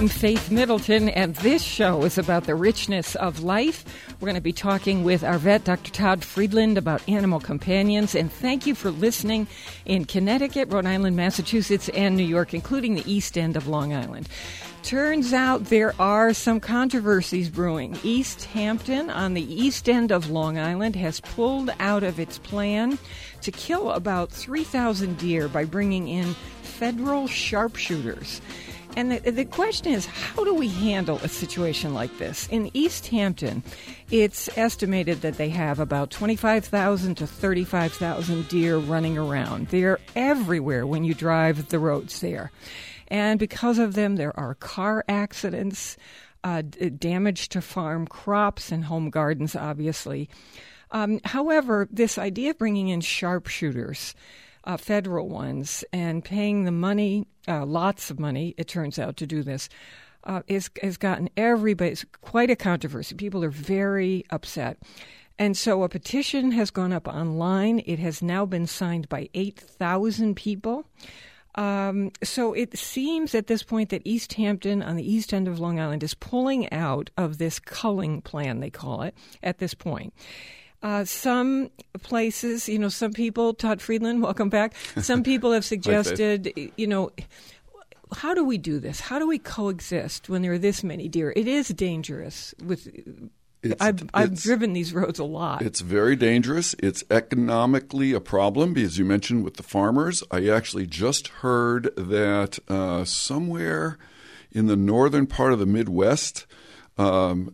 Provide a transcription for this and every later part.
I'm Faith Middleton, and this show is about the richness of life. We're going to be talking with our vet, Dr. Todd Friedland, about animal companions. And thank you for listening in Connecticut, Rhode Island, Massachusetts, and New York, including the East End of Long Island. Turns out there are some controversies brewing. East Hampton, on the east end of Long Island, has pulled out of its plan to kill about 3,000 deer by bringing in federal sharpshooters. And the question is, how do we handle a situation like this? In East Hampton, it's estimated that they have about 25,000 to 35,000 deer running around. They're everywhere when you drive the roads there. And because of them, there are car accidents, damage to farm crops and home gardens, obviously. However, this idea of bringing in sharpshooters, federal ones, and paying the money, lots of money, it turns out, to do this, has gotten everybody, it's quite a controversy. People are very upset. And so a petition has gone up online. It has now been signed by 8,000 people. So it seems at this point that East Hampton on the east end of Long Island is pulling out of this culling plan, they call it, at this point. Some places, some people, Todd Friedland, welcome back. Some people have suggested, how do we do this? How do we coexist when there are this many deer? It is dangerous. I've driven these roads a lot. It's very dangerous. It's economically a problem, as you mentioned, with the farmers. I actually just heard that somewhere in the northern part of the Midwest, in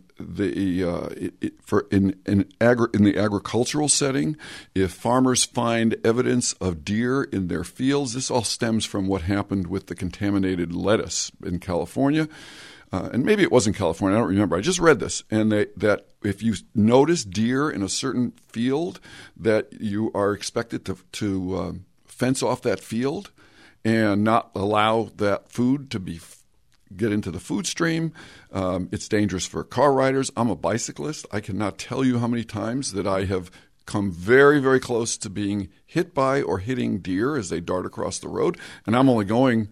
the agricultural setting, if farmers find evidence of deer in their fields, this all stems from what happened with the contaminated lettuce in California. And maybe it was in California, I don't remember. I just read this, and that if you notice deer in a certain field, that you are expected to fence off that field and not allow that food to get into the food stream. It's dangerous for car riders. I'm a bicyclist. I cannot tell you how many times that I have come very, very close to being hit by or hitting deer as they dart across the road, and I'm only going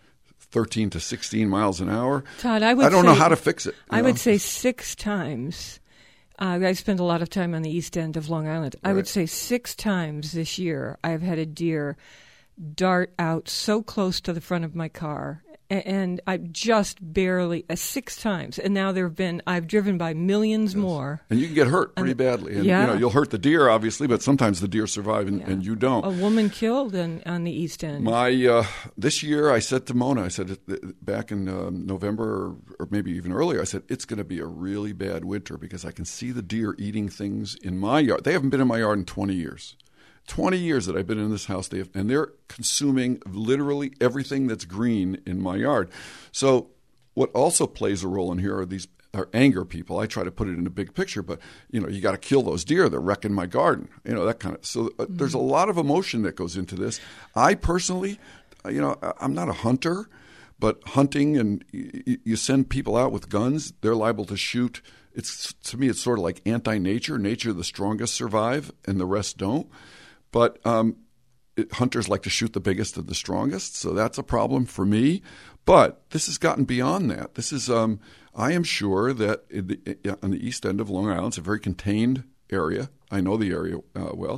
13 to 16 miles an hour. Todd, I don't know how to fix it. I would say 6 times. I spend a lot of time on the east end of Long Island. Right. I would say 6 times this year I've had a deer dart out so close to the front of my car. And I just barely 6 times, and now I've driven by millions more. And you can get hurt pretty badly. And, you'll hurt the deer, obviously, but sometimes the deer survive and you don't. A woman killed on the East End. This year, I said to Mona, I said back in November or maybe even earlier, I said it's going to be a really bad winter because I can see the deer eating things in my yard. They haven't been in my yard in 20 years. 20 years that I've been in this house, and they're consuming literally everything that's green in my yard. So what also plays a role in here are anger people. I try to put it in a big picture, but you got to kill those deer. They're wrecking my garden. That kind of. So there's a lot of emotion that goes into this. I personally, I'm not a hunter, but hunting and you send people out with guns, they're liable to shoot. To me, it's sort of like anti-nature. Nature, the strongest survive, and the rest don't. But hunters like to shoot the biggest of the strongest, so that's a problem for me. But this has gotten beyond that. This is, I am sure that on the east end of Long Island, it's a very contained area. I know the area well.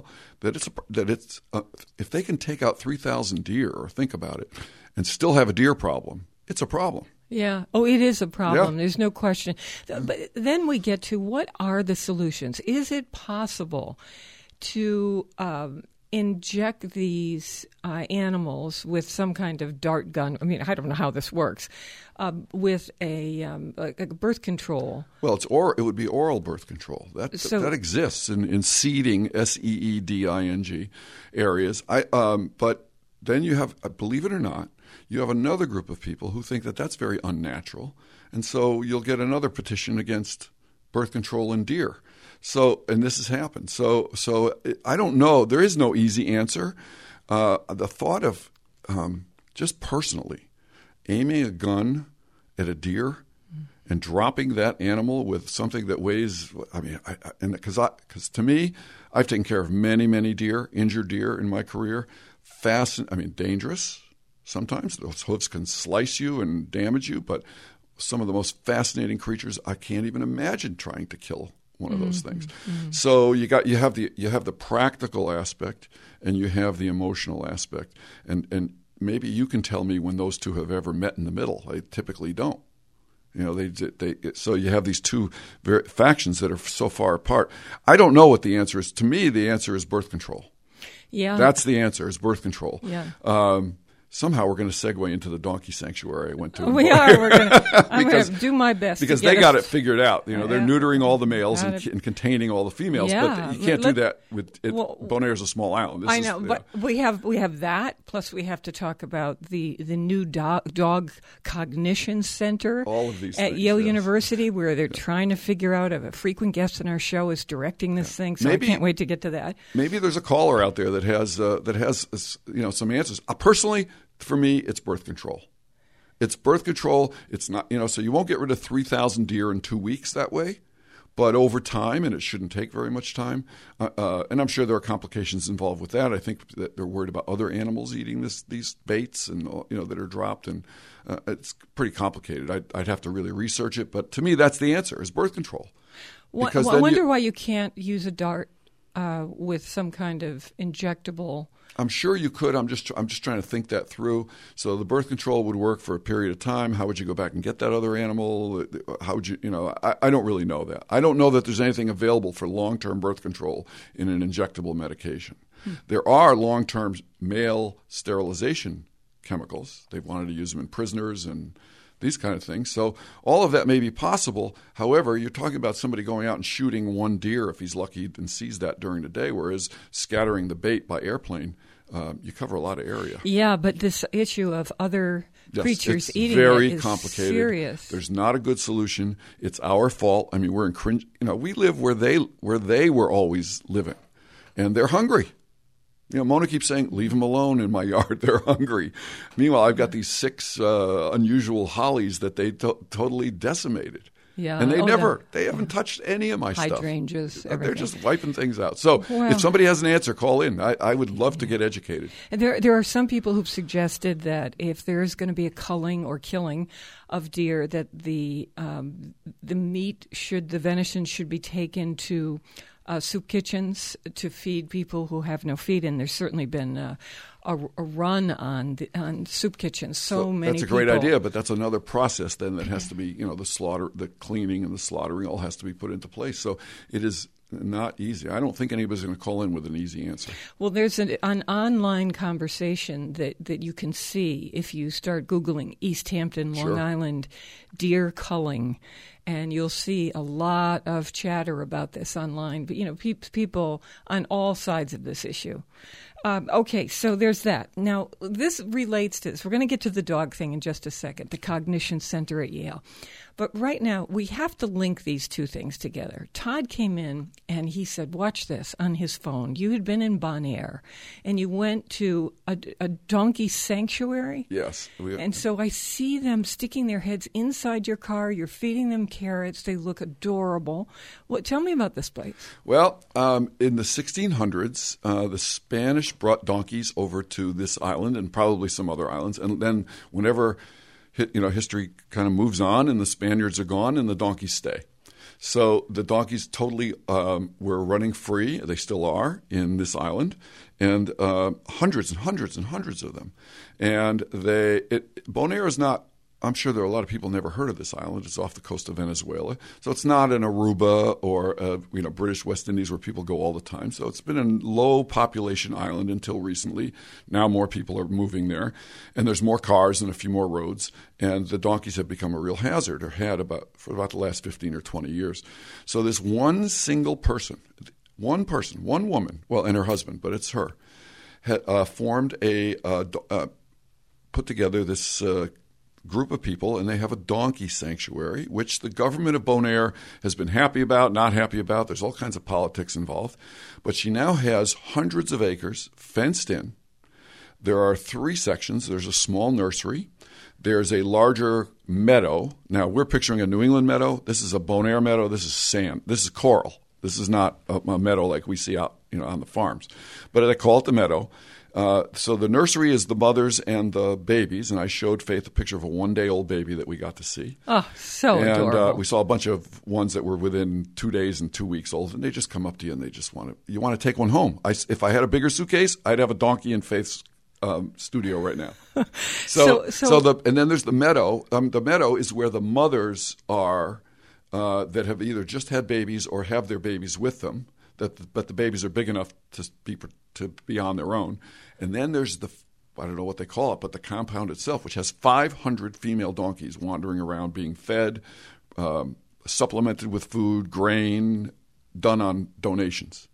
If they can take out 3,000 deer, or think about it, and still have a deer problem, it's a problem. Yeah. Oh, it is a problem. Yeah. There's no question. But then we get to what are the solutions? Is it possible to inject these animals with some kind of dart gun? I mean, I don't know how this works. With a birth control. Well, it would be oral birth control. That exists in seeding, SEEDING areas. But then you have, believe it or not, you have another group of people who think that that's very unnatural, and so you'll get another petition against birth control in deer. So, and this has happened. So I don't know. There is no easy answer. The thought of just personally aiming a gun at a deer and dropping that animal with something that weighs, because to me, I've taken care of many, many deer, injured deer in my career. Dangerous sometimes. Those hoofs can slice you and damage you, but some of the most fascinating creatures. I can't even imagine trying to kill one of those things. So you have the practical aspect and you have the emotional aspect, and maybe you can tell me when those two have ever met in the middle. They typically don't. So you have these two factions that are so far apart. I don't know what the answer is. To me, the answer is birth control. Yeah, that's the answer, is birth control. Yeah. Somehow we're going to segue into the donkey sanctuary I went to. We are. I'm going to do my best. Because they got it figured out. They're neutering all the males and containing all the females. Yeah. But you can't do that with it. Bonaire is a small island. I know, but we have that. Plus, we have to talk about the new dog cognition center all of these at things, Yale University, where they're trying to figure out. A frequent guest in our show is directing this thing, so I can't wait to get to that. Maybe there's a caller out there that has some answers. Personally, for me, it's birth control. It's birth control. It's not, so you won't get rid of 3,000 deer in 2 weeks that way, but over time, and it shouldn't take very much time. And I'm sure there are complications involved with that. I think that they're worried about other animals eating these baits and that are dropped, and it's pretty complicated. I'd have to really research it, but to me, that's the answer: is birth control. I wonder why you can't use a dart with some kind of injectable. I'm sure you could. I'm just trying to think that through. So the birth control would work for a period of time. How would you go back and get that other animal? How would you, I don't really know that. I don't know that there's anything available for long-term birth control in an injectable medication. There are long-term male sterilization chemicals. They've wanted to use them in prisoners and these kind of things. So all of that may be possible. However, you're talking about somebody going out and shooting one deer if he's lucky and sees that during the day, whereas scattering the bait by airplane, you cover a lot of area. Yeah, but this issue of other creatures eating very it is complicated. Serious. There's not a good solution. It's our fault. I mean, we're in cringe. We live where they were always living, and they're hungry. Mona keeps saying, leave them alone in my yard. They're hungry. Meanwhile, I've got these 6 unusual hollies that they totally decimated. Yeah. And they haven't touched any of my stuff. Hydrangeas, everything. They're just wiping things out. So if somebody has an answer, call in. I would love to get educated. And there are some people who've suggested that if there's going to be a culling or killing of deer, that the meat the venison should be taken to soup kitchens to feed people who have no feed, and there's certainly been a run on soup kitchens. So many. That's a great idea, but that's another process then that has to be, the slaughter, the cleaning, and the slaughtering all has to be put into place. So it is not easy. I don't think anybody's going to call in with an easy answer. Well, there's an online conversation that you can see if you start Googling East Hampton, Long Island deer culling. And you'll see a lot of chatter about this online, but people on all sides of this issue. Okay, so there's that. Now, this relates to this. We're going to get to the dog thing in just a second, the Cognition Center at Yale. But right now, we have to link these two things together. Todd came in and he said, watch this on his phone. You had been in Bonaire and you went to a donkey sanctuary. Yes. And so I see them sticking their heads inside your car. You're feeding them carrots. They look adorable. Tell me about this place. Well, in the 1600s, the Spanish brought donkeys over to this island and probably some other islands. And then whenever history kind of moves on and the Spaniards are gone and the donkeys stay. So the donkeys totally were running free. They still are in this island, and hundreds and hundreds and hundreds of them. And Bonaire is not. I'm sure there are a lot of people never heard of this island. It's off the coast of Venezuela, so it's not an Aruba or British West Indies where people go all the time. So it's been a low population island until recently. Now more people are moving there, and there's more cars and a few more roads. And the donkeys have become a real hazard, or had for about the last 15 or 20 years. So this one single person, one woman, well, and her husband, but it's her, had formed put together this group of people, and they have a donkey sanctuary, which the government of Bonaire has been happy about, not happy about. There's all kinds of politics involved. But she now has hundreds of acres fenced in. There are 3 sections. There's a small nursery. There's a larger meadow. Now, we're picturing a New England meadow. This is a Bonaire meadow. This is sand. This is coral. This is not a meadow like we see out on the farms. But they call it the meadow. So the nursery is the mothers and the babies, and I showed Faith a picture of a one-day-old baby that we got to see. Oh, so adorable. And we saw a bunch of ones that were within 2 days and 2 weeks old, and they just come up to you and they just want to take one home. If I had a bigger suitcase, I'd have a donkey in Faith's studio right now. And then there's the meadow. The meadow is where the mothers are that have either just had babies or have their babies with them. But the babies are big enough to be on their own. And then there's I don't know what they call it, but the compound itself, which has 500 female donkeys wandering around being fed, supplemented with food, grain, done on donations.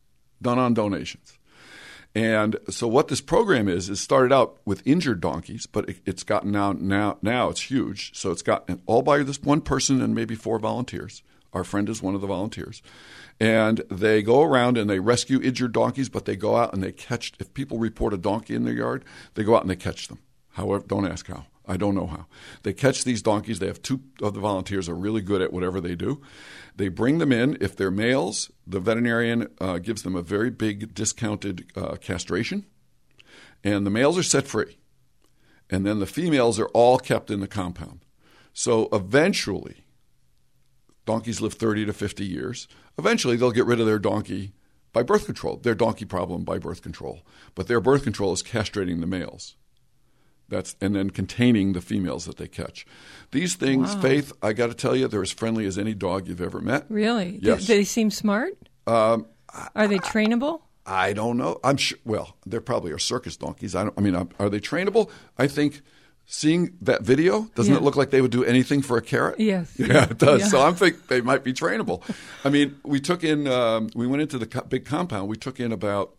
And so what this program is started out with injured donkeys, but it's gotten now it's huge. So it's gotten all by this one person and maybe 4 volunteers. Our friend is one of the volunteers. And they go around and they rescue injured donkeys, but they go out and they catch – if people report a donkey in their yard, they go out and they catch them. However, don't ask how. I don't know how. They catch these donkeys. They have 2 of the volunteers are really good at whatever they do. They bring them in. If they're males, the veterinarian gives them a very big discounted castration, and the males are set free. And then the females are all kept in the compound. So eventually, donkeys live 30 to 50 years. Eventually, they'll get rid of their donkey by birth control, their donkey problem by birth control. But their birth control is castrating the males. And then containing the females that they catch. These things, wow. Faith, I got to tell you, they're as friendly as any dog you've ever met. Really? Yes. Do they seem smart? Are they trainable? I don't know. I'm sure. Well, they probably are circus donkeys. Are they trainable? I think seeing that video, doesn't it look like they would do anything for a carrot? Yes. Yeah, it does. Yeah. So I think they might be trainable. I mean, we went into the big compound. We took in about,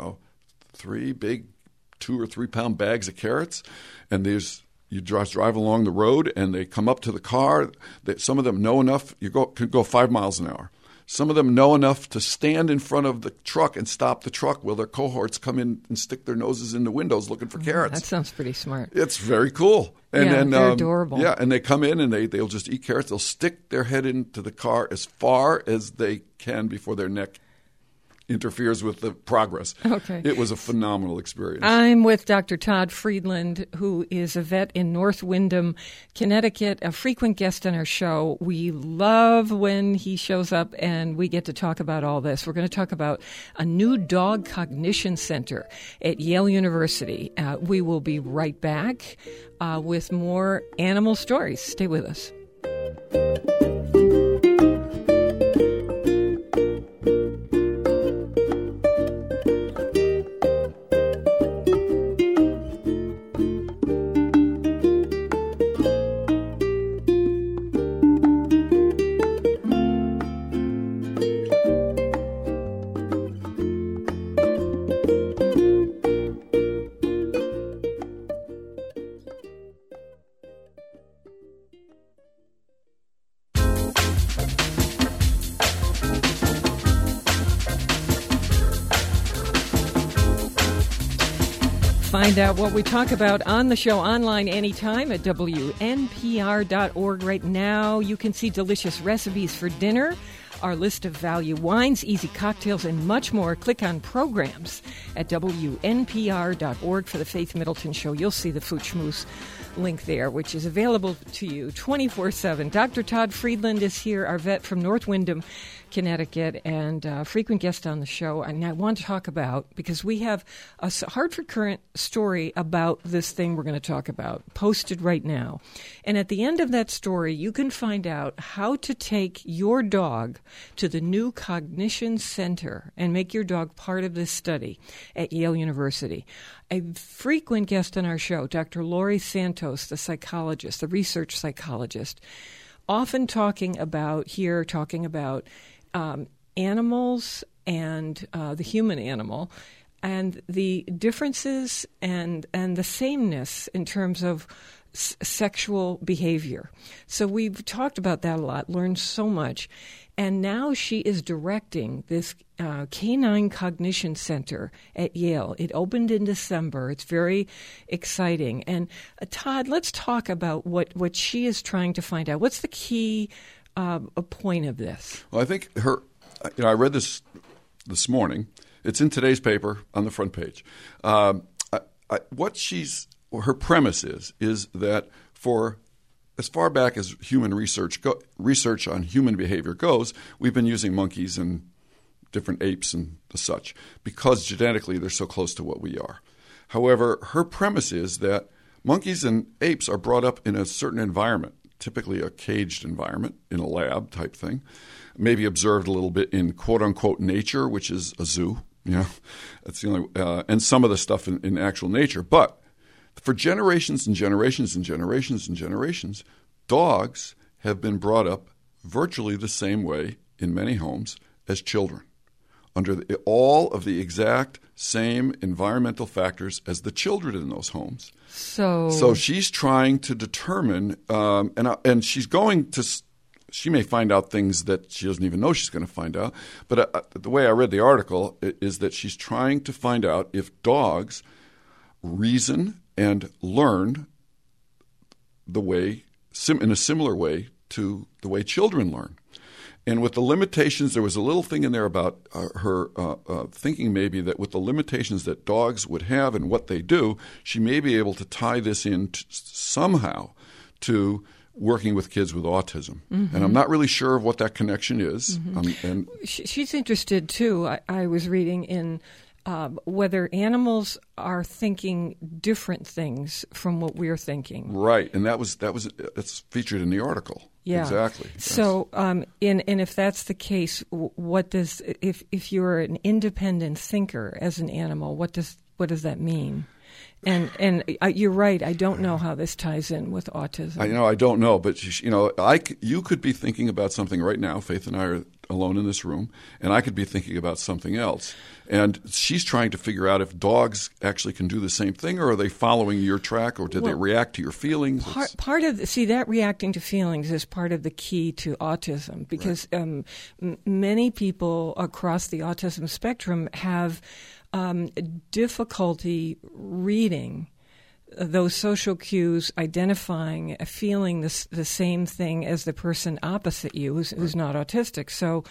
3 big 2 or 3 pound bags of carrots, and you drive along the road, and they come up to the car. Some of them know enough. Could go 5 miles an hour. Some of them know enough to stand in front of the truck and stop the truck while their cohorts come in and stick their noses in the windows looking for carrots. That sounds pretty smart. It's very cool. And then, they're adorable. Yeah, and they come in and they'll just eat carrots. They'll stick their head into the car as far as they can before their neck interferes with the progress. Okay. It was a phenomenal experience. I'm with Dr. Todd Friedland, who is a vet in North Windham, Connecticut, a frequent guest on our show. We love when he shows up and we get to talk about all this. We're going to talk about a new dog cognition center at Yale University. We will be right back with more animal stories. Stay with us. Find out what we talk about on the show online anytime at WNPR.org. Right now, you can see delicious recipes for dinner, our list of value wines, easy cocktails, and much more. Click on programs at WNPR.org for the Faith Middleton Show. You'll see the Food Schmooze link there, which is available to you 24/7. Dr. Todd Friedland is here, our vet from North Windham, Connecticut, and a frequent guest on the show. And I want to talk about, because we have a Hartford Courant story about this thing we're going to talk about, posted right now. And at the end of that story, you can find out how to take your dog to the new Cognition Center and make your dog part of this study at Yale University. A frequent guest on our show, Dr. Laurie Santos, the psychologist, the research psychologist, often talking about animals and the human animal and the differences and the sameness in terms of sexual behavior. So we've talked about that a lot, learned so much. And now she is directing this Canine Cognition Center at Yale. It opened in December. It's very exciting. And Todd, let's talk about what she is trying to find out. What's the key point of this? Well, I think I read this morning. It's in today's paper on the front page. her premise is that for as far back as human research on human behavior goes, we've been using monkeys and different apes and the such because genetically they're so close to what we are. However, her premise is that monkeys and apes are brought up in a certain environment, typically a caged environment in a lab type thing, maybe observed a little bit in quote-unquote nature, which is a zoo. That's the only and some of the stuff in actual nature. But for generations and generations and generations and generations, dogs have been brought up virtually the same way in many homes as children, under all of the exact same environmental factors as the children in those homes. So she's trying to determine, and she's going to. She may find out things that she doesn't even know she's going to find out. But the way I read the article is that she's trying to find out if dogs reason and learn in a similar way to the way children learn. And with the limitations, there was a little thing in there about her thinking maybe that with the limitations that dogs would have and what they do, she may be able to tie this in somehow to working with kids with autism. Mm-hmm. And I'm not really sure of what that connection is. Mm-hmm. She's interested, too. I was reading in whether animals are thinking different things from what we're thinking. Right, and that's featured in the article. Yeah, exactly. So, and if that's the case, if you're an independent thinker as an animal, what does that mean? And you're right. I don't know how this ties in with autism. I don't know, but you could be thinking about something right now. Faith and I are alone in this room, and I could be thinking about something else. And she's trying to figure out if dogs actually can do the same thing, or are they following your track, or did they react to your feelings? Part of that reacting to feelings is part of the key to autism, because many people across the autism spectrum have difficulty reading those social cues, identifying, feeling the same thing as the person opposite you who's not autistic. So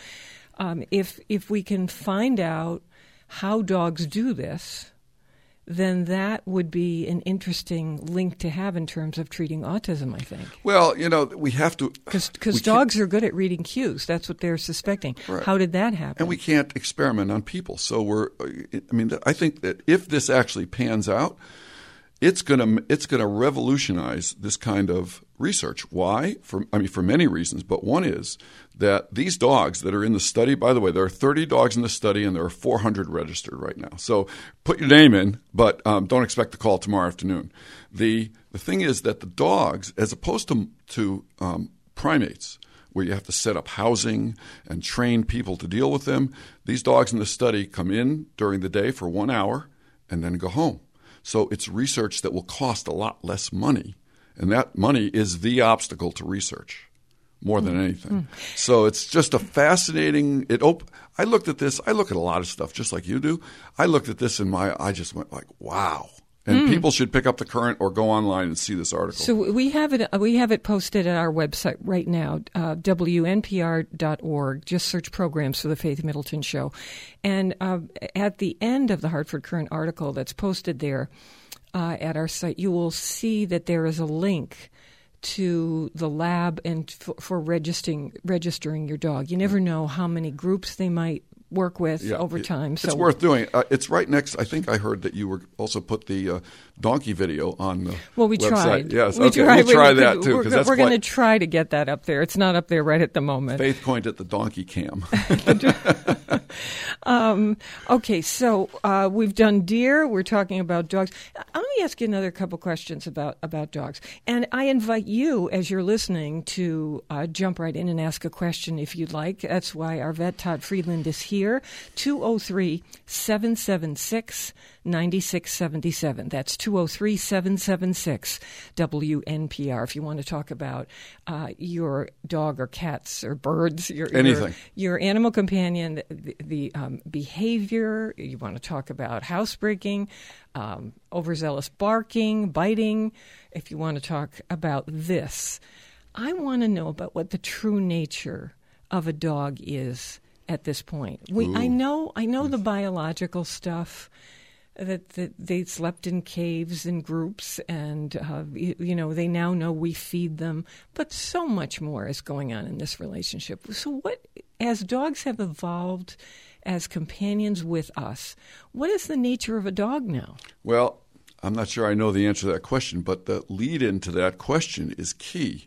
if we can find out how dogs do this, then that would be an interesting link to have in terms of treating autism, I think. Well, we have to... Because dogs are good at reading cues. That's what they're suspecting. Right. How did that happen? And we can't experiment on people. So I think that if this actually pans out, it's going to revolutionize this kind of research. Why? For many reasons, but one is that these dogs that are in the study, by the way, there are 30 dogs in the study and there are 400 registered right now. So put your name in, but don't expect a call tomorrow afternoon. The thing is that the dogs, as opposed to primates, where you have to set up housing and train people to deal with them, these dogs in the study come in during the day for 1 hour and then go home. So it's research that will cost a lot less money, and that money is the obstacle to research more than anything. So it's just a fascinating I looked at this. I look at a lot of stuff just like you do. I looked at this and I just went like, wow. And people should pick up the Current or go online and see this article. So we have it posted at our website right now, WNPR.org. Just search programs for the Faith Middleton Show. And at the end of the Hartford Current article that's posted there at our site, you will see that there is a link to the lab and for registering your dog. You never know how many groups they might work with over time. It's worth doing. It's right next. I think I heard that you were also put the donkey video on the we website. Tried. Yes, we'll try that too. We're going to try to get that up there. It's not up there right at the moment. Faith coined it the donkey cam. Okay, so we've done deer. We're talking about dogs. Let me ask you another couple questions about dogs. And I invite you, as you're listening, to jump right in and ask a question if you'd like. That's why our vet, Todd Friedland, is here. 203-776-9677. That's 203-776-WNPR. If you want to talk about your dog or cats or birds, anything, your animal companion, the behavior. You want to talk about housebreaking, overzealous barking, biting. If you want to talk about this, I want to know about what the true nature of a dog is at this point. I know the biological stuff, that they slept in caves in groups, and they now know we feed them. But so much more is going on in this relationship. So as dogs have evolved as companions with us, what is the nature of a dog now? Well, I'm not sure I know the answer to that question, but the lead into that question is key.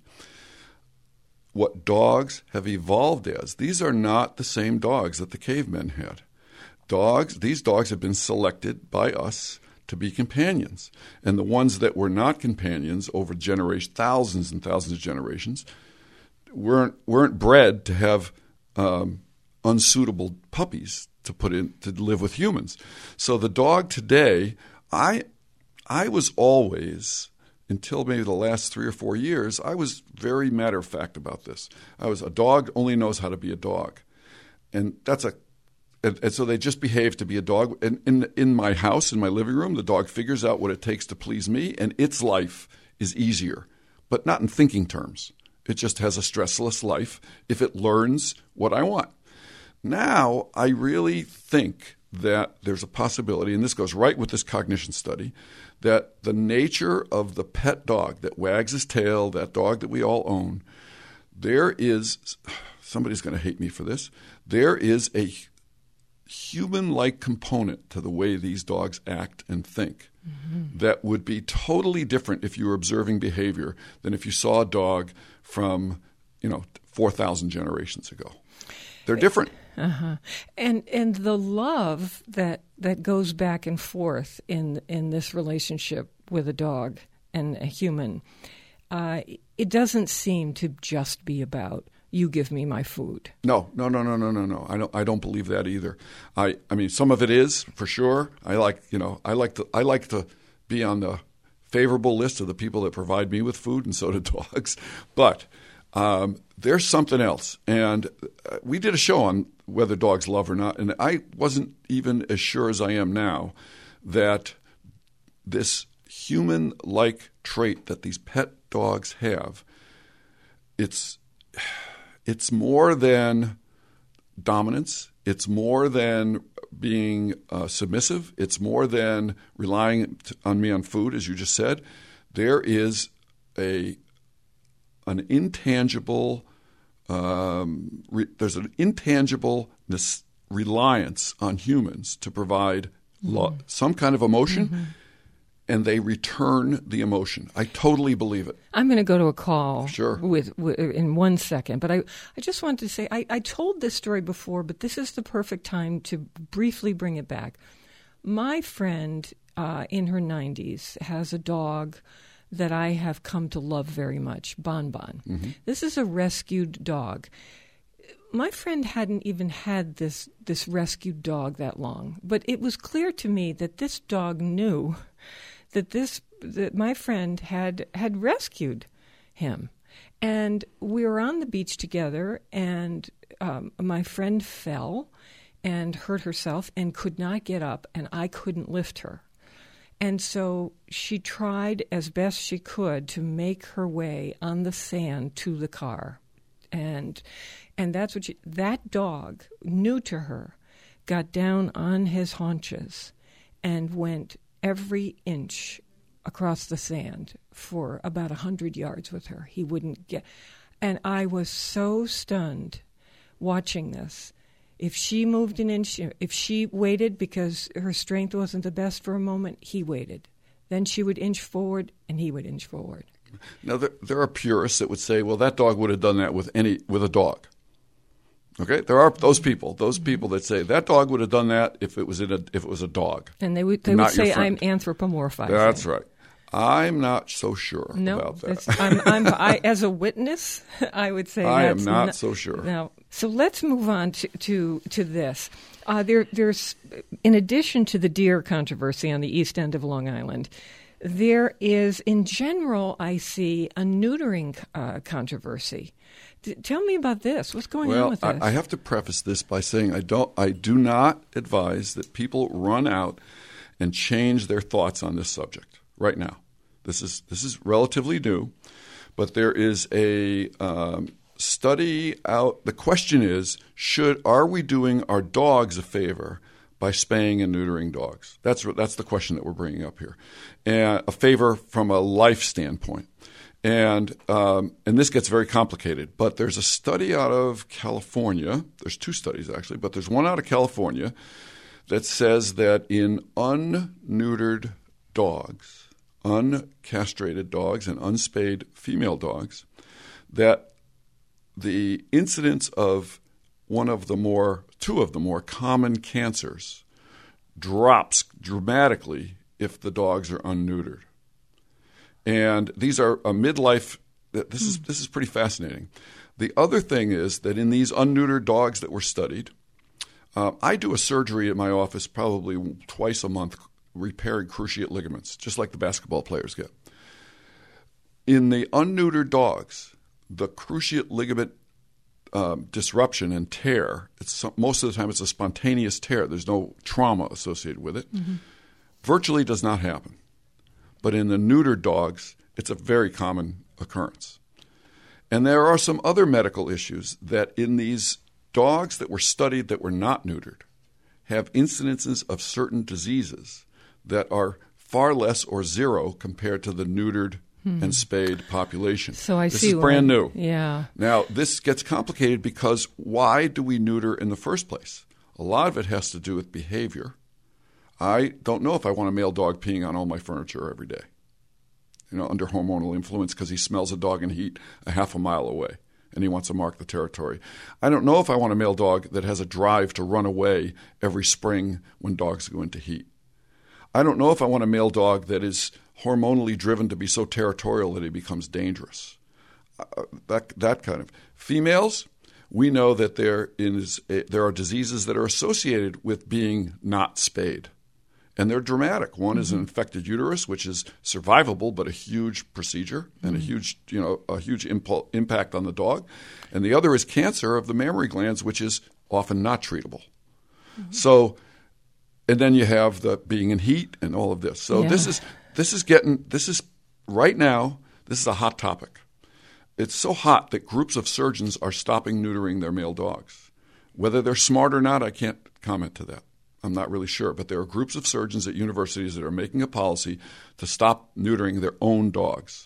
What dogs have evolved as. These are not the same dogs that the cavemen had. These dogs have been selected by us to be companions. And the ones that were not companions over thousands and thousands of generations weren't bred to have unsuitable puppies to put in to live with humans. So the dog today, I was always, until maybe the last 3 or 4 years, I was very matter of fact about this. A dog only knows how to be a dog. And and so they just behave to be a dog. And in my house, in my living room, the dog figures out what it takes to please me, and its life is easier, but not in thinking terms. It just has a stressless life if it learns what I want. Now, I really think that there's a possibility, and this goes right with this cognition study, that the nature of the pet dog that wags his tail, that dog that we all own, somebody's going to hate me for this, there is a human-like component to the way these dogs act and think that would be totally different if you were observing behavior than if you saw a dog from 4,000 generations ago. They're different. Uh-huh. And the love that goes back and forth in this relationship with a dog and a human, it doesn't seem to just be about you give me my food. No. I don't believe that either. I mean, some of it is for sure. I like to be on the favorable list of the people that provide me with food, and so do dogs. But there's something else. And we did a show on whether dogs love or not, and I wasn't even as sure as I am now that this human-like trait that these pet dogs have, it's more than dominance. It's more than being submissive. It's more than relying on me on food, as you just said. There is an intangible there's an intangible reliance on humans to provide some kind of emotion, and they return the emotion. I totally believe it. I'm going to go to a call sure. with in 1 second, but I just wanted to say I told this story before, but this is the perfect time to briefly bring it back. My friend in her 90s has a dog that I have come to love very much, Bon Bon. Mm-hmm. This is a rescued dog. My friend hadn't even had this rescued dog that long, but it was clear to me that this dog knew that my friend had rescued him. And we were on the beach together, and my friend fell and hurt herself and could not get up, and I couldn't lift her. And so she tried as best she could to make her way on the sand to the car. And that's what that dog, new to her, got down on his haunches and went every inch across the sand for about 100 yards with her. He wouldn't get. And I was so stunned watching this. If she moved an inch, if she waited because her strength wasn't the best for a moment, he waited. Then she would inch forward, and he would inch forward. Now, there are purists that would say, well, that dog would have done that with a dog. Okay? There are those people that say that dog would have done that if it was a dog. And they would say I'm anthropomorphizing. That's right. I'm not so sure about that. I, as a witness, I would say I am not so sure. Now, so let's move on to this. There's, in addition to the deer controversy on the east end of Long Island, there is, in general, I see a neutering controversy. Tell me about this. What's going on with this? I have to preface this by saying I do not advise that people run out and change their thoughts on this subject right now. This is relatively new, but there is a study out. The question is, are we doing our dogs a favor by spaying and neutering dogs? That's the question that we're bringing up here. And a favor from a life standpoint. And this gets very complicated. But there's a study out of California. There's 2 studies, actually. But there's one out of California that says that in unneutered dogs, uncastrated dogs, and unspayed female dogs, that the incidence of two of the more common cancers drops dramatically if the dogs are unneutered. And these are a midlife. This is pretty fascinating. The other thing is that in these unneutered dogs that were studied, I do a surgery at my office probably twice a month, repairing cruciate ligaments, just like the basketball players get. In the unneutered dogs, the cruciate ligament disruption and tear, most of the time it's a spontaneous tear. There's no trauma associated with it. Virtually does not happen. But in the neutered dogs, it's a very common occurrence. And there are some other medical issues that in these dogs that were studied that were not neutered have incidences of certain diseases that are far less or zero compared to the neutered and spayed population. So this is brand new. Yeah. Now, this gets complicated because why do we neuter in the first place? A lot of it has to do with behavior. I don't know if I want a male dog peeing on all my furniture every day, under hormonal influence because he smells a dog in heat a half a mile away and he wants to mark the territory. I don't know if I want a male dog that has a drive to run away every spring when dogs go into heat. I don't know if I want a male dog that is hormonally driven to be so territorial that he becomes dangerous. That kind of. Females, we know that there are diseases that are associated with being not spayed. And they're dramatic. One is an infected uterus, which is survivable, but a huge procedure and a huge impact on the dog. And the other is cancer of the mammary glands, which is often not treatable. So, and then you have the being in heat and all of this. So this is right now, this is a hot topic. It's so hot that groups of surgeons are stopping neutering their male dogs. Whether they're smart or not, I can't comment to that. I'm not really sure, but there are groups of surgeons at universities that are making a policy to stop neutering their own dogs.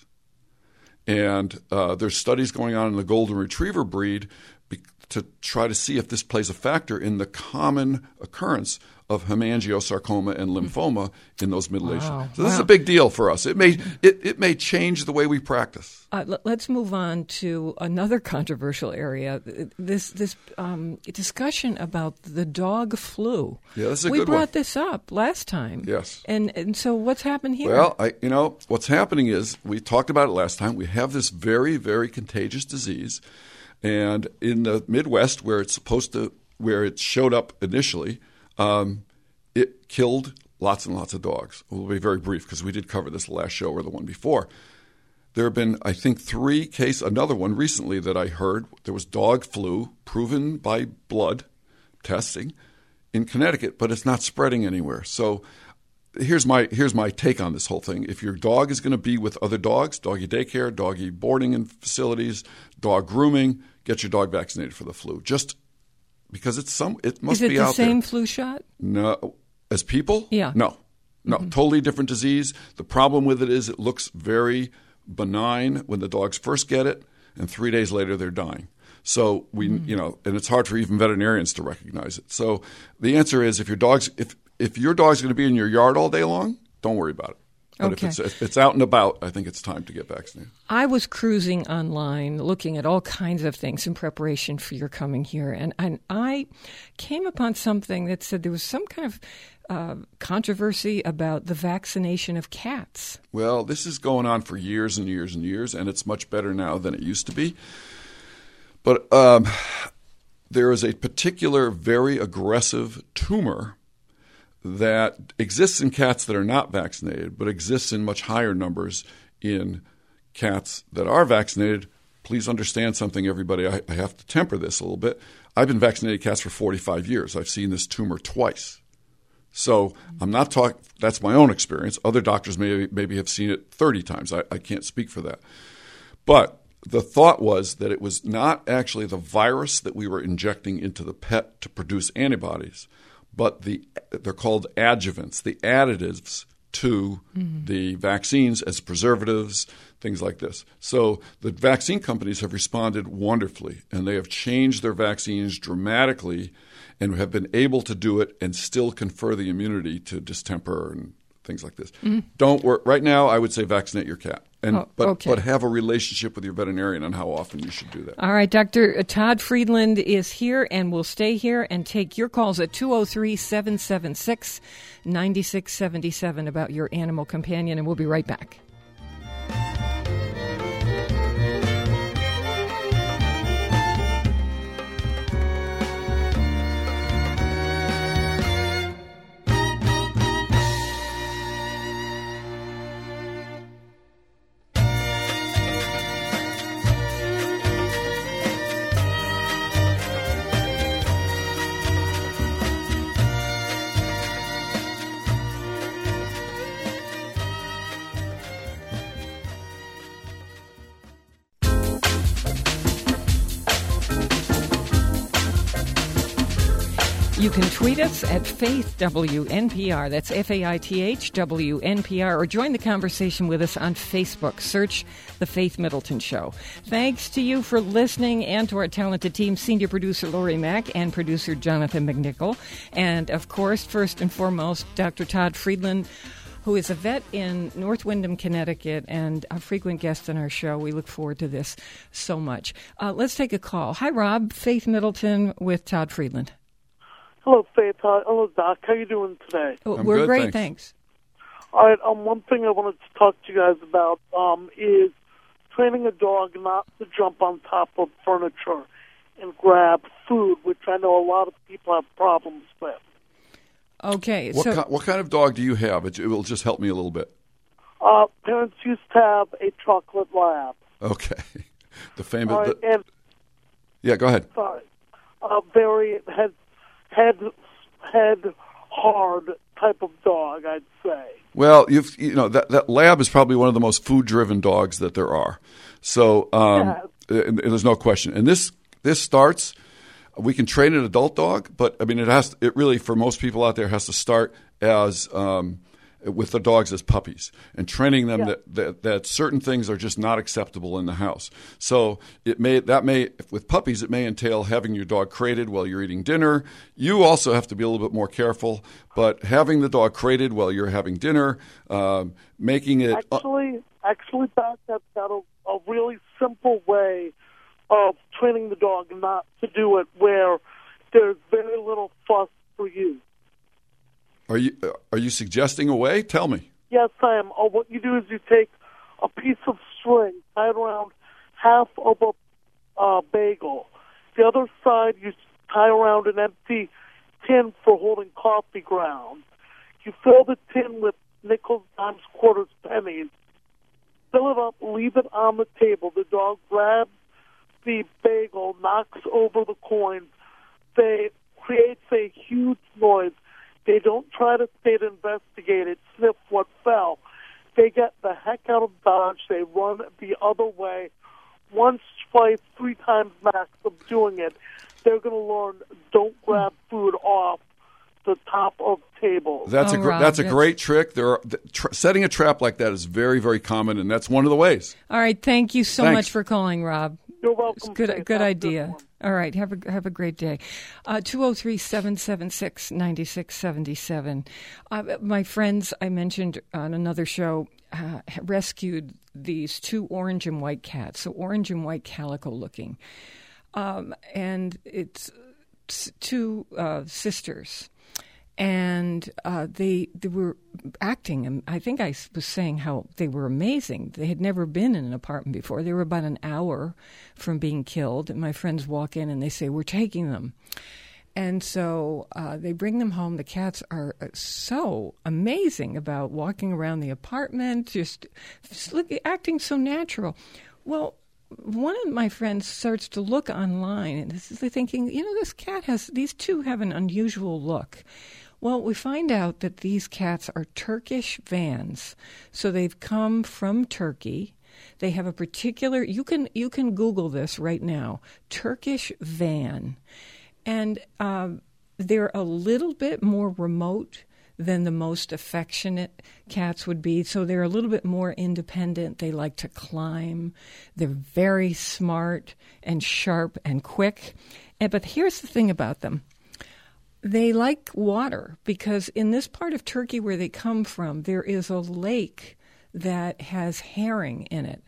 And there's studies going on in the golden retriever breed to try to see if this plays a factor in the common occurrence of hemangiosarcoma and lymphoma in those middle Asians. So this is a big deal for us. It may change the way we practice. Let's move on to another controversial area. This discussion about the dog flu. Yeah, this is a good one. We brought this up last time. Yes. And so what's happened here? Well, what's happening is we talked about it last time. We have this very, very contagious disease, and in the Midwest, where it showed up initially, it killed lots and lots of dogs. We'll be very brief because we did cover this the last show or the one before. There have been, I think, 3 cases, another one recently that I heard. There was dog flu proven by blood testing in Connecticut, but it's not spreading anywhere. So here's my take on this whole thing. If your dog is going to be with other dogs, doggy daycare, doggy boarding in facilities, dog grooming, get your dog vaccinated for the flu. Just because it must be out there. Is it the same flu shot? No. As people? Yeah. No. Totally different disease. The problem with it is it looks very benign when the dogs first get it, and 3 days later they're dying. So and it's hard for even veterinarians to recognize it. So the answer is if your dog's going to be in your yard all day long, don't worry about it. But if it's out and about, I think it's time to get vaccinated. I was cruising online looking at all kinds of things in preparation for your coming here, and I came upon something that said there was some kind of controversy about the vaccination of cats. Well, this is going on for years and years and years, and it's much better now than it used to be. But there is a particular very aggressive tumor that exists in cats that are not vaccinated, but exists in much higher numbers in cats that are vaccinated. Please understand something, everybody. I have to temper this a little bit. I've been vaccinated cats for 45 years. I've seen this tumor twice. So I'm not talking – that's my own experience. Other doctors maybe have seen it 30 times. I can't speak for that. But the thought was that it was not actually the virus that we were injecting into the pet to produce antibodies, but they're called adjuvants, the additives to the vaccines as preservatives, things like this. So the vaccine companies have responded wonderfully, and they have changed their vaccines dramatically and have been able to do it and still confer the immunity to distemper and things like this. Don't worry. Right now, I would say vaccinate your cat, but have a relationship with your veterinarian on how often you should do that. All right, Dr. Todd Friedland is here and will stay here and take your calls at 203-776-9677 about your animal companion, and we'll be right back. You can tweet us at FaithWNPR. That's FaithWNPR. Or join the conversation with us on Facebook. Search The Faith Middleton Show. Thanks to you for listening and to our talented team, senior producer Lori Mack and producer Jonathan McNichol. And, of course, first and foremost, Dr. Todd Friedland, who is a vet in North Windham, Connecticut, and a frequent guest on our show. We look forward to this so much. Let's take a call. Hi, Rob. Faith Middleton with Todd Friedland. Hello, Faith. Hello, Doc. How you doing today? We're good, great, thanks. All right. One thing I wanted to talk to you guys about is training a dog not to jump on top of furniture and grab food, which I know a lot of people have problems with. Okay. What kind of dog do you have? It will just help me a little bit. Parents used to have a chocolate lab. Okay. The famous. All right, yeah, go ahead. Sorry. Very head hard type of dog, I'd say. Well, that lab is probably one of the most food-driven dogs that there are. So and there's no question. And this starts. We can train an adult dog, but I mean, it really for most people out there has to start as with the dogs as puppies and training them that certain things are just not acceptable in the house. So with puppies, it may entail having your dog crated while you're eating dinner. You also have to be a little bit more careful, but having the dog crated while you're having dinner, making it actually, Doc, that's got a really simple way of training the dog not to do it, where there's very little fuss for you. Are you suggesting a way? Tell me. Yes, I am. What you do is you take a piece of string, tie it around half of a bagel. The other side, you tie around an empty tin for holding coffee grounds. You fill the tin with nickels, dimes, quarters, pennies. Fill it up, leave it on the table. The dog grabs the bagel, knocks over the coins. They creates a huge noise. They don't try to stay to investigate it, sniff what fell. They get the heck out of Dodge. They run the other way. Once, twice, 3 times max of doing it, they're going to learn don't grab food off the top of tables. That's a great trick. Setting a trap like that is very, very common, and that's one of the ways. All right. Thank you so much for calling, Rob. You're welcome. Good idea. All right. Have a great day. 203-776-9677. My friends, I mentioned on another show, rescued these 2 orange and white cats. So orange and white calico looking. And it's 2 sisters. And they were acting, and I think I was saying how they were amazing. They had never been in an apartment before. They were about an hour from being killed, and my friends walk in and they say, "We're taking them." And so they bring them home. The cats are so amazing about walking around the apartment, just acting so natural. Well, one of my friends starts to look online, and this is thinking, these 2 have an unusual look. Well, we find out that these cats are Turkish vans. So they've come from Turkey. They have a particular, you can Google this right now, Turkish van. And they're a little bit more remote than the most affectionate cats would be. So they're a little bit more independent. They like to climb. They're very smart and sharp and quick. But here's the thing about them. They like water because in this part of Turkey where they come from, there is a lake that has herring in it.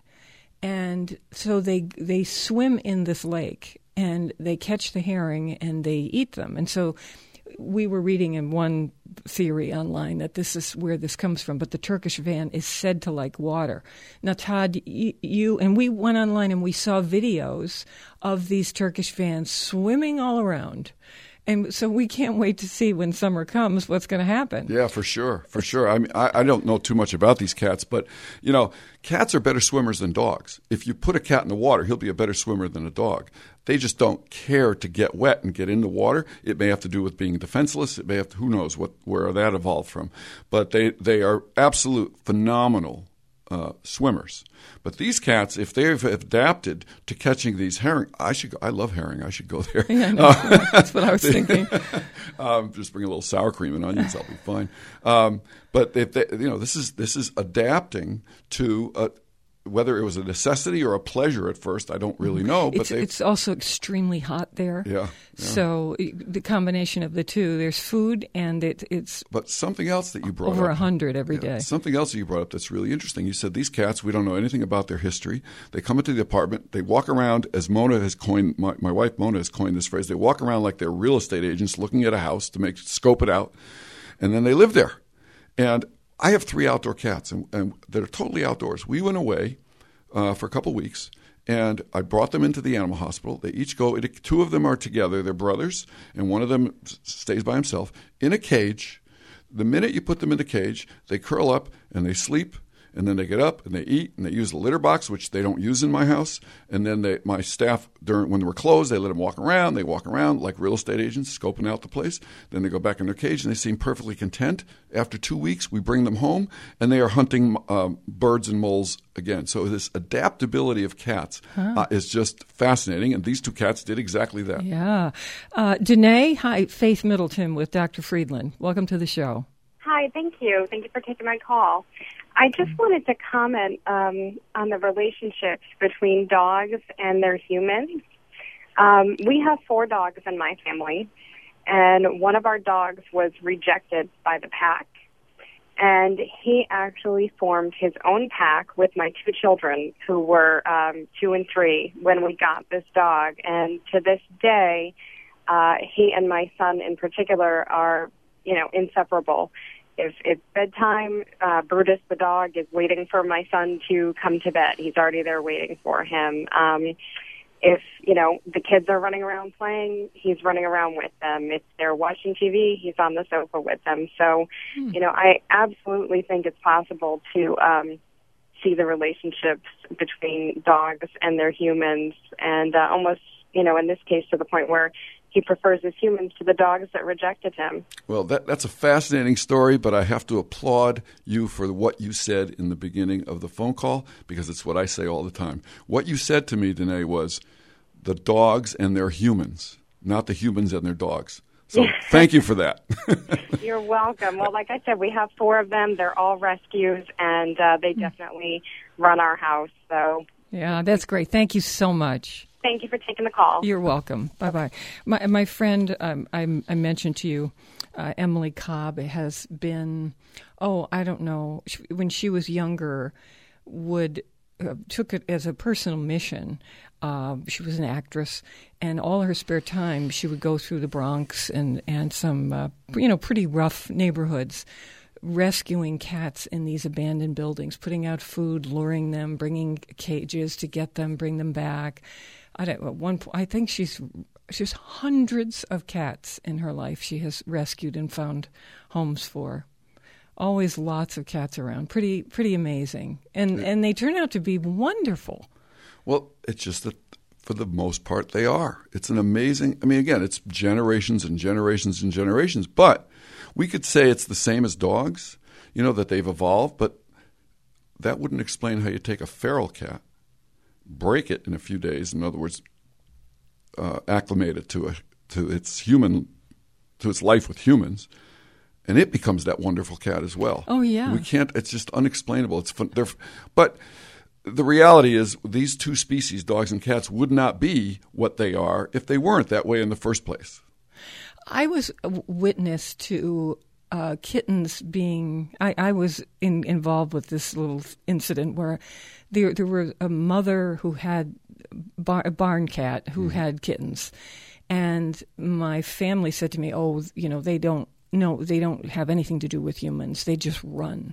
And so they swim in this lake and they catch the herring and they eat them. And so we were reading in one theory online that this is where this comes from, but the Turkish van is said to like water. Now, Todd, you and we went online and we saw videos of these Turkish vans swimming all around. And so we can't wait to see when summer comes what's going to happen. Yeah, for sure, for sure. I mean, I don't know too much about these cats, but, you know, cats are better swimmers than dogs. If you put a cat in the water, he'll be a better swimmer than a dog. They just don't care to get wet and get in the water. It may have to do with being defenseless. It may have to, who knows where that evolved from. But they are absolute phenomenal swimmers. But these cats, if they've adapted to catching these herring, I love herring. I should go there. Yeah, no, that's what I was thinking. Just bring a little sour cream and onions. I'll be fine. But if they, this is adapting to whether it was a necessity or a pleasure at first, I don't really know. But it's also extremely hot there. Yeah. So the combination of the two, there's food and it's. But something else that you brought over up. 100 every day. Something else that you brought up that's really interesting. You said these cats, we don't know anything about their history. They come into the apartment. They walk around, as Mona has coined, my wife Mona has coined this phrase, they walk around like they're real estate agents looking at a house to scope it out. And then they live there. And I have 3 outdoor cats, and they're totally outdoors. We went away for a couple weeks, and I brought them into the animal hospital. They each go, 2 of them are together. They're brothers, and one of them stays by himself in a cage. The minute you put them in the cage, they curl up and they sleep, and then they get up and they eat, and they use the litter box, which they don't use in my house. And then my staff, when they were closed, they let them walk around. They walk around like real estate agents, scoping out the place. Then they go back in their cage, and they seem perfectly content. After 2 weeks, we bring them home, and they are hunting birds and moles again. So this adaptability of cats is just fascinating, and these 2 cats did exactly that. Yeah. Danae, hi, Faith Middleton with Dr. Friedland. Welcome to the show. Hi, thank you. Thank you for taking my call. I just wanted to comment on the relationships between dogs and their humans. We have 4 dogs in my family, and one of our dogs was rejected by the pack. And he actually formed his own pack with my 2 children, who were 2 and 3, when we got this dog. And to this day, he and my son in particular are, inseparable. If it's bedtime, Brutus the dog is waiting for my son to come to bed. He's already there waiting for him. If, the kids are running around playing, he's running around with them. If they're watching TV, he's on the sofa with them. So, I absolutely think it's possible to see the relationships between dogs and their humans, and almost, in this case, to the point where he prefers his humans to the dogs that rejected him. Well, that's a fascinating story, but I have to applaud you for what you said in the beginning of the phone call, because it's what I say all the time. What you said to me, Danae, was the dogs and their humans, not the humans and their dogs. So thank you for that. You're welcome. Well, like I said, we have 4 of them. They're all rescues, and they definitely run our house. So yeah, that's great. Thank you so much. Thank you for taking the call. You're welcome. Bye-bye. My friend, I mentioned to you, Emily Cobb, has been, I don't know, when she was younger, took it as a personal mission. She was an actress, and all her spare time, she would go through the Bronx and some, pretty rough neighborhoods, rescuing cats in these abandoned buildings, putting out food, luring them, bringing cages to get them, bring them back. At one point, I think she's hundreds of cats in her life she has rescued and found homes for. Always lots of cats around. Pretty amazing. And they turn out to be wonderful. Well, it's just that for the most part they are. It's an amazing, again, it's generations and generations and generations, but we could say it's the same as dogs, that they've evolved, but that wouldn't explain how you take a feral cat, break it in a few days, in other words, acclimate it to its human to its life with humans, and it becomes that wonderful cat as well. Oh, yeah. We can't. It's just unexplainable. It's fun. But the reality is, these two species, dogs and cats, would not be what they are if they weren't that way in the first place. I was a witness to kittens being. I was involved with this little incident where there was a mother who had a barn cat who had kittens, and my family said to me, "Oh, they don't have anything to do with humans. They just run.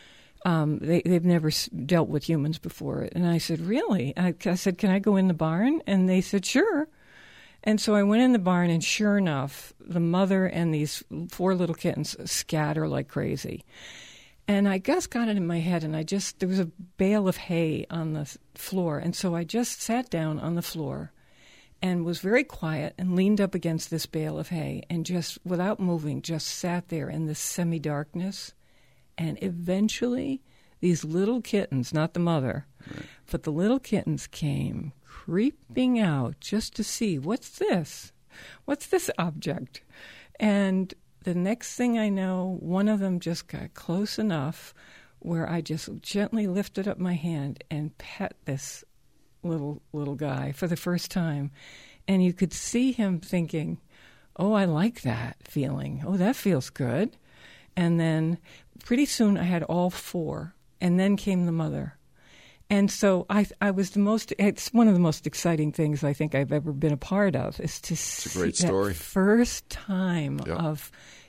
They've never dealt with humans before." And I said, "Really?" I said, "Can I go in the barn?" And they said, "Sure." And so I went in the barn, and sure enough, the mother and these 4 little kittens scatter like crazy. And I just got it in my head, and there was a bale of hay on the floor, and so I just sat down on the floor and was very quiet and leaned up against this bale of hay and just, without moving, just sat there in this semi-darkness. And eventually, these little kittens, not the mother, right, but the little kittens came creeping out just to see, what's this? What's this object? And the next thing I know, one of them just got close enough where I just gently lifted up my hand and pet this little guy for the first time. And you could see him thinking, "Oh, I like that feeling. Oh, that feels good." And then pretty soon I had all 4, and then came the mother. And so I was it's one of the most exciting things I think I've ever been a part of, is to see great story. That first time of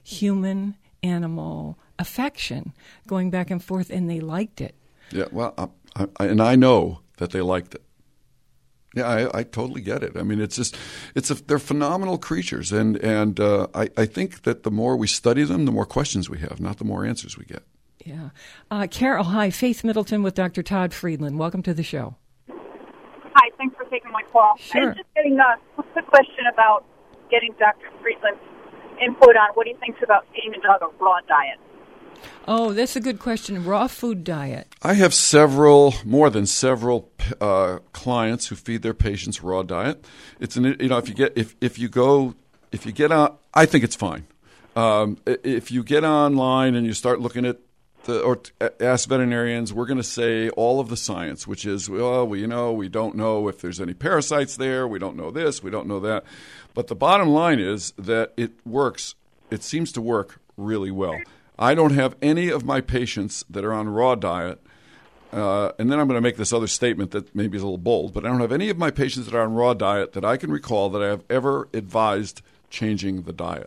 human-animal affection going back and forth, and they liked it. Yeah, well, I know that they liked it. Yeah, I totally get it. I mean, they're phenomenal creatures, and I think that the more we study them, the more questions we have, not the more answers we get. Yeah. Carol, hi. Faith Middleton with Dr. Todd Friedland. Welcome to the show. Hi, thanks for taking my call. Sure. I was just getting a quick question about getting Dr. Friedland's input on what he thinks about feeding a dog a raw diet. Oh, that's a good question. Raw food diet. I have more than several clients who feed their patients raw diet. It's if you get on, I think it's fine. If you get online and you start looking at or ask veterinarians, we're going to say all of the science, which is, we don't know if there's any parasites there. We don't know this. We don't know that. But the bottom line is that it works. It seems to work really well. I don't have any of my patients that are on raw diet, and then I'm going to make this other statement that maybe is a little bold, but I don't have any of my patients that are on raw diet that I can recall that I have ever advised changing the diet.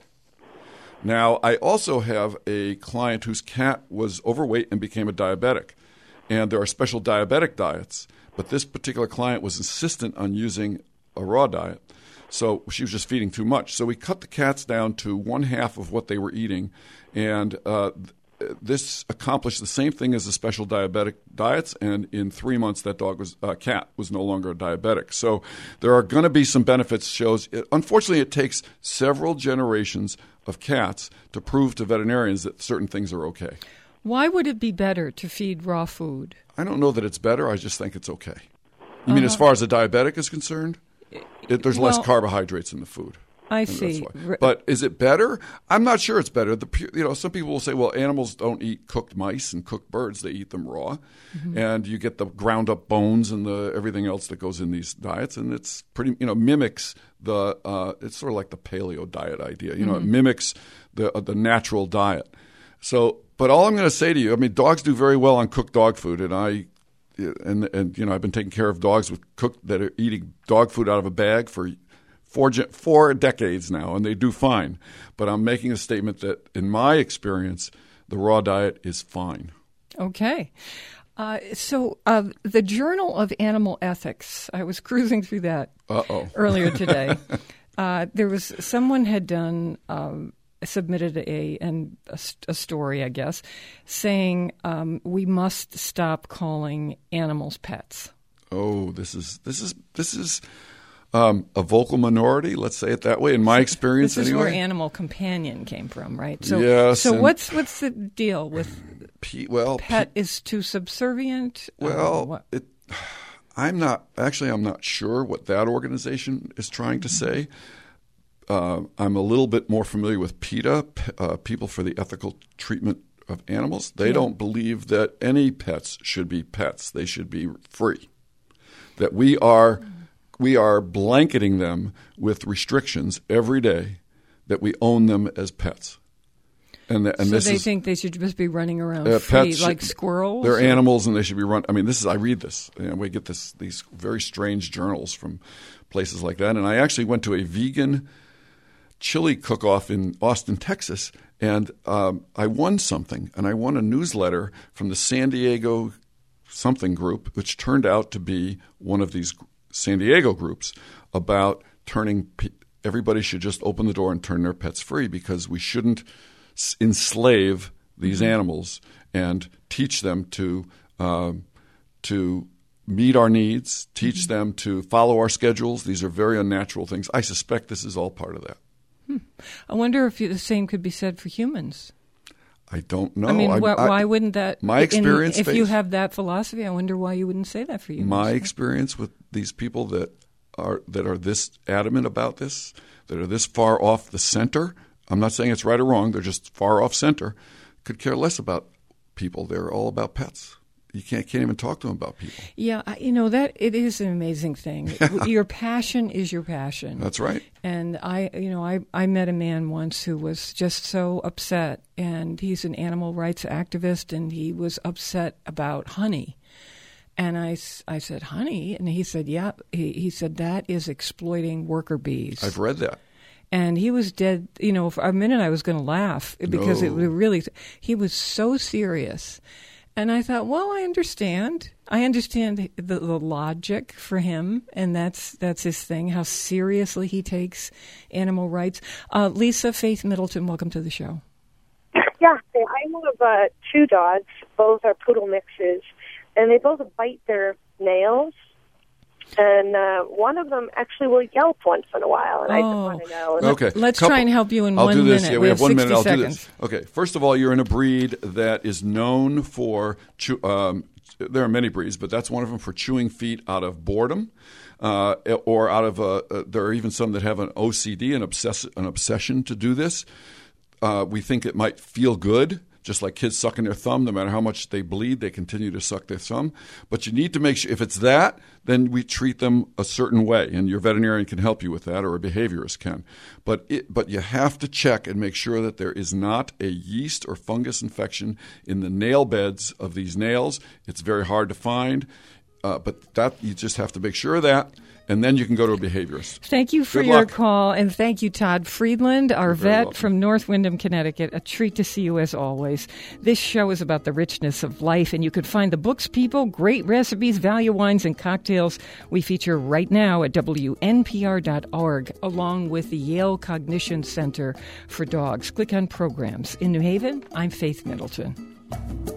Now, I also have a client whose cat was overweight and became a diabetic, and there are special diabetic diets, but this particular client was insistent on using a raw diet, so she was just feeding too much. So we cut the cats down to 1/2 of what they were eating, and this accomplished the same thing as the special diabetic diets, and in 3 months that cat was no longer a diabetic. So there are going to be some benefits. Unfortunately, it takes several generations of cats to prove to veterinarians that certain things are okay. Why would it be better to feed raw food? I don't know that it's better. I just think it's okay. You mean as far as a diabetic is concerned? There's less carbohydrates in the food. I see. But is it better? I'm not sure it's better. Some people will say, well, animals don't eat cooked mice and cooked birds. They eat them raw. Mm-hmm. And you get the ground up bones and everything else that goes in these diets. And it's pretty, mimics it's sort of like the paleo diet idea. Mm-hmm. It mimics the natural diet. So, but all I'm going to say to you, I mean, dogs do very well on cooked dog food. And I've been taking care of dogs that are eating dog food out of a bag for 4 decades now, and they do fine. But I'm making a statement that, in my experience, the raw diet is fine. Okay. So the Journal of Animal Ethics, I was cruising through that earlier today. There was someone had done submitted a story, I guess, saying we must stop calling animals pets. Oh, this is a vocal minority, let's say it that way, in my experience this is anyway. Where Animal Companion came from, right? So, yes. So what's the deal with pet is too subservient? Well, I'm not sure what that organization is trying to say. I'm a little bit more familiar with PETA, People for the Ethical Treatment of Animals. They don't believe that any pets should be pets. They should be free. That we are blanketing them with restrictions every day that we own them as pets. And so they think they should just be running around free, like squirrels? They're animals and they should be run. I mean, I read this. We get these very strange journals from places like that. And I actually went to a vegan chili cook-off in Austin, Texas, and I won something. And I won a newsletter from the San Diego something group, which turned out to be one of these San Diego groups about everybody should just open the door and turn their pets free because we shouldn't enslave these animals and teach them to meet our needs, teach them to follow our schedules. These are very unnatural things. I suspect this is all part of that. I wonder if the same could be said for humans. I don't know. I mean, why wouldn't that? My experience, if you have that philosophy, I wonder why you wouldn't say that for humans. My experience with these people that are this adamant about this, that are this far off the center. I'm not saying it's right or wrong. They're just far off center. Could care less about people. They're all about pets. You can't even talk to them about people. Yeah, that it is an amazing thing. Your passion is your passion. That's right. And I met a man once who was just so upset, and he's an animal rights activist, and he was upset about honey. And I said, honey? And he said, yeah. He said, that is exploiting worker bees. I've read that. And he was dead. For a minute I was going to laugh because it really, he was so serious. And I thought, well, I understand. I understand the logic for him, and that's his thing, how seriously he takes animal rights. Lisa Faith Middleton, welcome to the show. Yeah, I have 2 dogs. Both are poodle mixes, and they both bite their nails. And one of them actually will yelp once in a while, and I just want to know. Okay, let's try and help you in 1 minute. I'll do this. Yeah, we have 1 minute. I'll 60 do this. Okay, first of all, you're in a breed that is known for. There are many breeds, but that's one of them for chewing feet out of boredom, or out of. There are even some that have an OCD, an obsession to do this. We think it might feel good. Just like kids sucking their thumb, no matter how much they bleed, they continue to suck their thumb. But you need to make sure, if it's that, then we treat them a certain way, and your veterinarian can help you with that, or a behaviorist can. But you have to check and make sure that there is not a yeast or fungus infection in the nail beds of these nails. It's very hard to find, but that you just have to make sure of that. And then you can go to a behaviorist. Thank you for your call, and thank you, Todd Friedland, our vet from North Windham, Connecticut. A treat to see you as always. This show is about the richness of life, and you can find the books, people, great recipes, value wines, and cocktails we feature right now at WNPR.org, along with the Yale Cognition Center for Dogs. Click on Programs. In New Haven, I'm Faith Middleton.